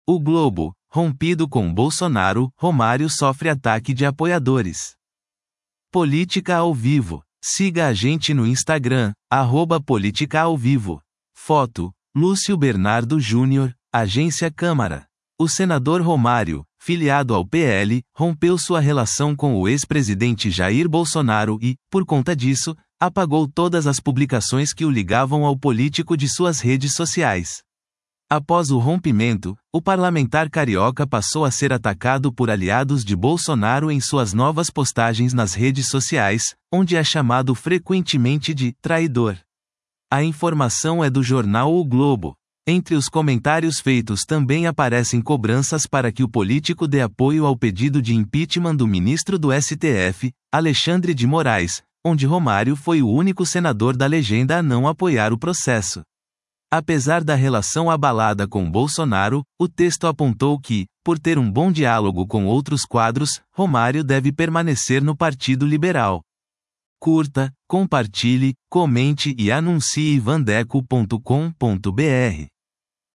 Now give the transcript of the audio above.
O Globo, rompido com Bolsonaro, Romário sofre ataque de apoiadores. Política ao vivo. Siga a gente no Instagram, @política-ao-vivo. Foto, Lúcio Bernardo Júnior, Agência Câmara. O senador Romário, filiado ao PL, rompeu sua relação com o ex-presidente Jair Bolsonaro e, por conta disso, apagou todas as publicações que o ligavam ao político de suas redes sociais. Após o rompimento, o parlamentar carioca passou a ser atacado por aliados de Bolsonaro em suas novas postagens nas redes sociais, onde é chamado frequentemente de traidor. A informação é do jornal O Globo. Entre os comentários feitos também aparecem cobranças para que o político dê apoio ao pedido de impeachment do ministro do STF, Alexandre de Moraes, onde Romário foi o único senador da legenda a não apoiar o processo. Apesar da relação abalada com Bolsonaro, o texto apontou que, por ter um bom diálogo com outros quadros, Romário deve permanecer no Partido Liberal. Curta, compartilhe, comente e anuncie vandeco.com.br.